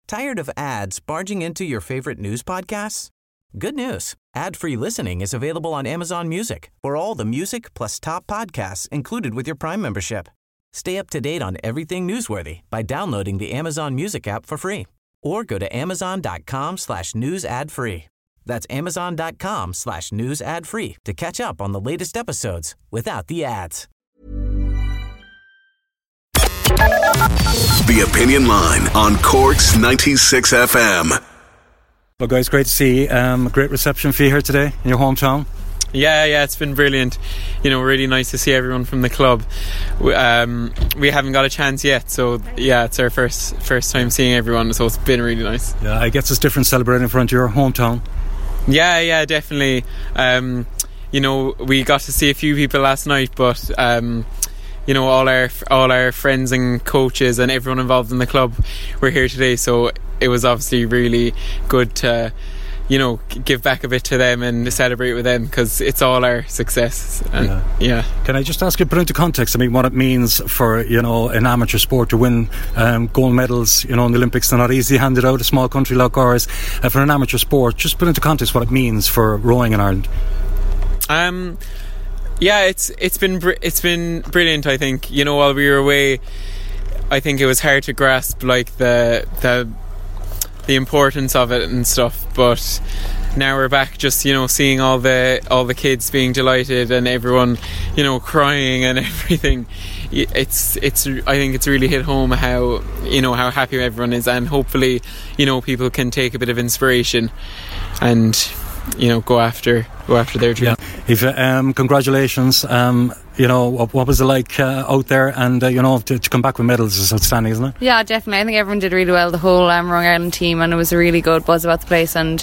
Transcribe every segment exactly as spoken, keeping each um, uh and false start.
Tired of ads barging into your favorite news podcasts? Good news. Ad-free listening is available on Amazon Music for all the music plus top podcasts included with your Prime membership. Stay up to date on everything newsworthy by downloading the Amazon Music app for free or go to amazon.com slash news ad free. That's amazon.com slash news ad free to catch up on the latest episodes without the ads. The Opinion Line on Cork's ninety-six F M. Well, guys, great to see um, a great reception for you here today in your hometown. Yeah, yeah, it's been brilliant. You know, really nice to see everyone from the club. We, um, we haven't got a chance yet, so yeah, it's our first first time seeing everyone, so it's been really nice. Yeah, I guess it's different celebrating in front of your hometown. Yeah, yeah, definitely. Um, you know, we got to see a few people last night, but um, you know, all our all our friends and coaches and everyone involved in the club were here today, so it was obviously really good to, you know, give back a bit to them and celebrate with them, because it's all our success. And yeah. yeah. Can I just ask you to put into context, I mean, what it means for, you know, an amateur sport to win um, gold medals, you know, in the Olympics? They're not easily handed out, a small country like ours. Uh, for an amateur sport, just put into context what it means for rowing in Ireland. Um, yeah, it's it's been br- it's been brilliant. I think, you know, while we were away, I think it was hard to grasp like the the. the importance of it and stuff, but now we're back, just, you know, seeing all the all the kids being delighted and everyone, you know, crying and everything. It's it's I think it's really hit home how, you know, how happy everyone is, and hopefully, you know, people can take a bit of inspiration and, you know, go after go after their dream. Yeah. If, um, congratulations. Um, you know, what, what was it like uh, out there? And, uh, you know, to, to come back with medals is outstanding, isn't it? Yeah, definitely. I think everyone did really well, the whole um, Rowing Ireland team, and it was a really good buzz about the place, and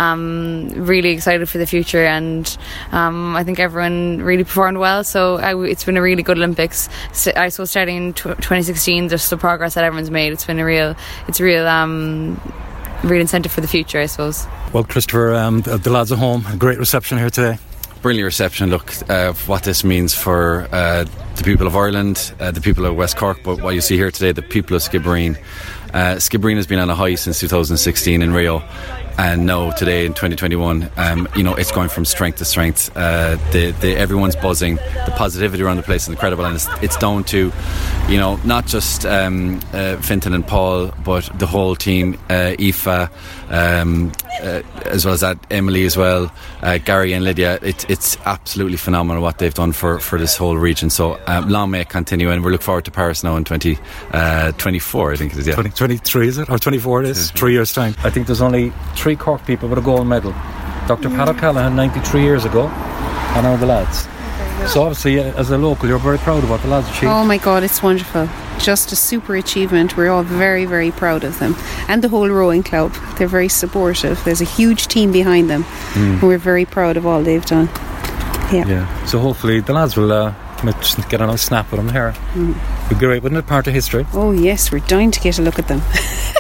um, really excited for the future. And um, I think everyone really performed well, so I, it's been a really good Olympics. So, I suppose starting in twenty sixteen, just the progress that everyone's made, it's been a real, it's a real... Um, real incentive for the future, I suppose. Well, Christopher, um, the, the lads at home, a great reception here today. Brilliant reception. Look, uh, what this means for uh, the people of Ireland, uh, the people of West Cork, but what you see here today, the people of Skibbereen. Uh, Skibbereen has been on a high since two thousand sixteen in Rio, and now today in twenty twenty-one, um, you know, it's going from strength to strength. Uh, the, the, everyone's buzzing. The positivity around the place is incredible, and it's, it's down to, you know, not just um, uh, Fintan and Paul, but the whole team, uh, Aoife, um, uh, as well as that Emily as well, uh, Gary and Lydia. It, it's absolutely phenomenal what they've done for, for this whole region. So um, long may it continue, and we look forward to Paris now in twenty twenty-four, I think it is. Yeah. twenty twenty-three, is it? Or twenty-four it is? Three years' time. I think there's only three Cork people with a gold medal. Doctor Pat O'Callaghan ninety-three years ago, and now the lads. So obviously, as a local, you're very proud of what the lads achieved. Oh my God, it's wonderful. Just a super achievement. We're all very, very proud of them. And the whole rowing club. They're very supportive. There's a huge team behind them. Mm. And we're very proud of all they've done. Yeah. Yeah. So hopefully the lads will uh, just get a nice snap with them here. Mm. It'd be great, wouldn't it? Part of history. Oh yes, we're dying to get a look at them.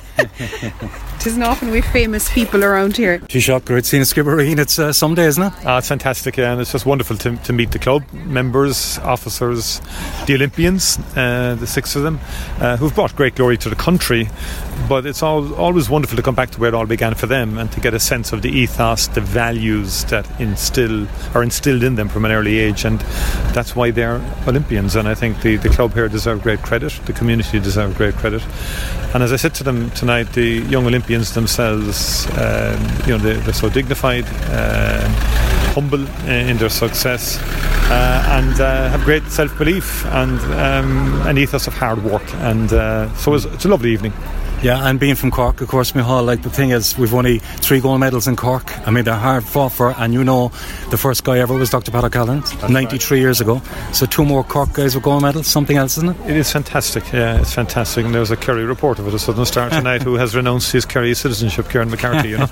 It isn't often we famous people around here. Taoiseach, great seeing Skibbereen. It's uh, someday, isn't it? Uh, it's fantastic, yeah, and it's just wonderful to, to meet the club members, officers, the Olympians, uh, the six of them, uh, who've brought great glory to the country. But it's all, always wonderful to come back to where it all began for them, and to get a sense of the ethos, the values that instill are instilled in them from an early age, and that's why they're Olympians. And I think the, the club here deserve great credit, the community deserve great credit. And as I said to them tonight, the young Olympians themselves, um, you know, they, they're so dignified, uh, humble in their success, uh, and uh, have great self-belief and um, an ethos of hard work. And uh, so it's, it's a lovely evening. Yeah, and being from Cork, of course, Micheál, like the thing is, we've only three gold medals in Cork. I mean, they're hard fought for, and you know, the first guy ever was Doctor Pat O'Callaghan, ninety-three right. years ago. So two more Cork guys with gold medals, something else, isn't it? It is fantastic, yeah, it's fantastic. And there's a Kerry reporter at the Southern Star tonight who has renounced his Kerry citizenship, Kieran McCarthy, you know.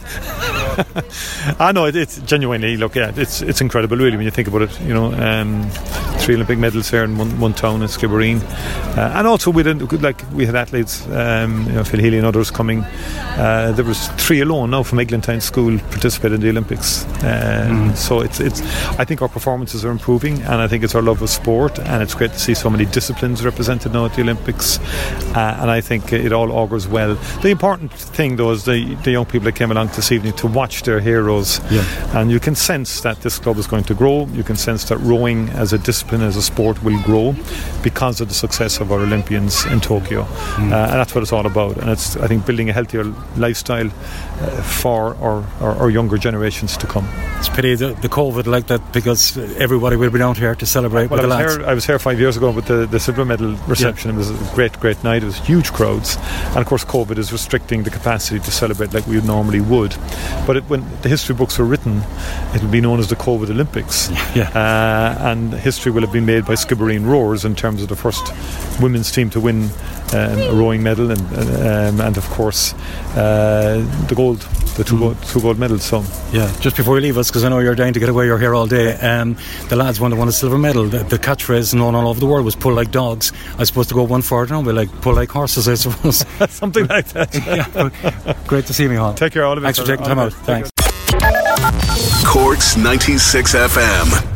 I know, it, it's genuinely, look, yeah, it's it's incredible, really, when you think about it, you know. Um, three Olympic medals here in one, one town in Skibbereen, uh, and also we did like we had athletes, um, you know, Phil Healy and others coming. Uh, there was three alone now from Eglantine School participated in the Olympics. Um, mm. So it's it's. I think our performances are improving, and I think it's our love of sport, and it's great to see so many disciplines represented now at the Olympics. Uh, and I think it all augurs well. The important thing though is the, the young people that came along this evening to watch their heroes, yeah. and you can sense that this club is going to grow. You can sense that rowing as a discipline, as a sport, will grow because of the success of our Olympians in Tokyo. Mm. Uh, and that's what it's all about. And it's, I think, building a healthier lifestyle uh, for our, our, our younger generations to come. It's pity the, the COVID like that, because everybody will be down here to celebrate well, with I the was lads. Here, I was here five years ago with the, the silver medal reception. Yeah. It was a great, great night. It was huge crowds. And of course COVID is restricting the capacity to celebrate like we normally would. But it, when the history books were written, it will be known as the COVID Olympics. Yeah. Uh, and history will have been made by Skibbereen Rowers in terms of the first women's team to win um, a rowing medal, and um, and of course uh, the gold, the two, mm. gold, two gold medals. So yeah, just before you leave us, because I know you're dying to get away, you're here all day. Um, the lads won, won a silver medal. The, the catchphrase known all over the world was "pull like dogs." I suppose to go one further now, we're like pull like horses, I suppose. Something like that. Yeah, great to see me, Hon. Take care, all of it. Thanks for taking time out. Thanks. Cork's ninety-six F M.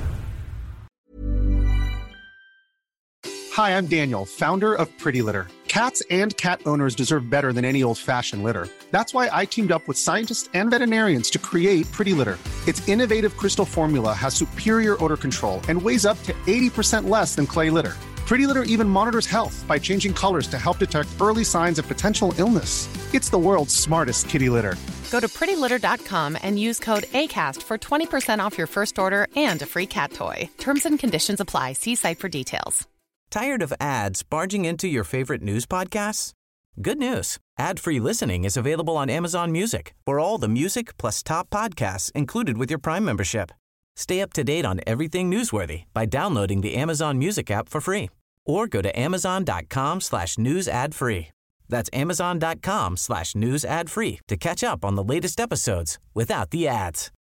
Hi, I'm Daniel, founder of Pretty Litter. Cats and cat owners deserve better than any old-fashioned litter. That's why I teamed up with scientists and veterinarians to create Pretty Litter. Its innovative crystal formula has superior odor control and weighs up to eighty percent less than clay litter. Pretty Litter even monitors health by changing colors to help detect early signs of potential illness. It's the world's smartest kitty litter. Go to pretty litter dot com and use code ACAST for twenty percent off your first order and a free cat toy. Terms and conditions apply. See site for details. Tired of ads barging into your favorite news podcasts? Good news. Ad-free listening is available on Amazon Music for all the music plus top podcasts included with your Prime membership. Stay up to date on everything newsworthy by downloading the Amazon Music app for free or go to amazon.com slash news ad free. That's amazon.com slash news ad free to catch up on the latest episodes without the ads.